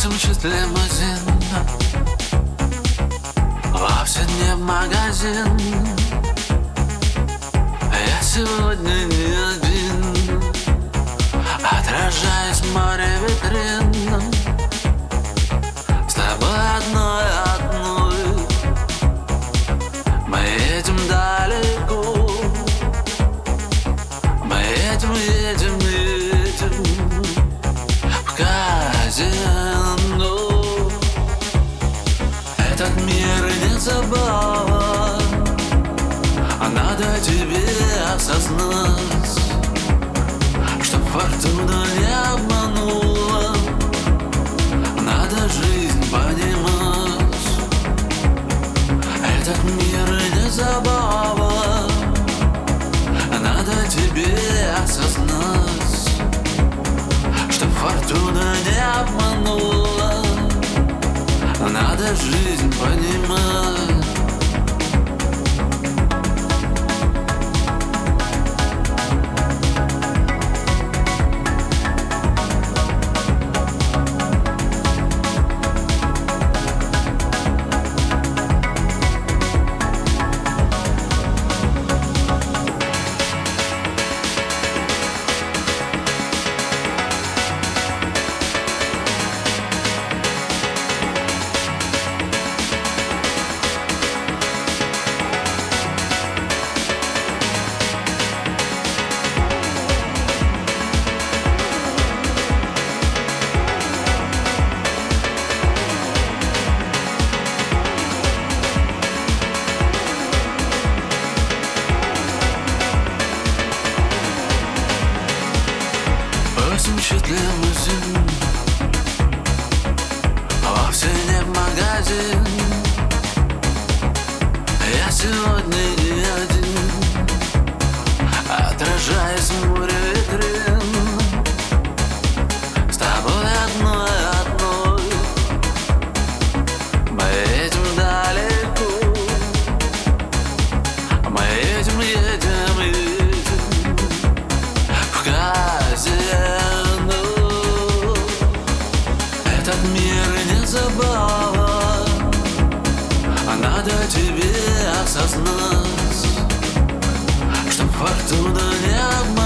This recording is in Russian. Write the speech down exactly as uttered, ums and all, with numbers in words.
Мчит лимузин, вовсе не в магазин. Я сегодня не один, отражаясь в море витрин. С тобой одной, одной мы едем далеко. Мы едем, едем, едем в казино. Этот мир не забава, а надо тебе осознать, что фортуна не обманула. Надо жизнь понимать. Этот мир не забава, а надо тебе осознать, что фортуна не обманула. Надо жизнь понимать. Мчит лимузин, вовсе не в магазин. Я сегодня не один, отражаясь в море витрин. С тобой одной, одной мы едем далеко. Мы едем, едем, едем в казино. Этот мир не забава, а надо тебе осознать, что фортуна не обманет.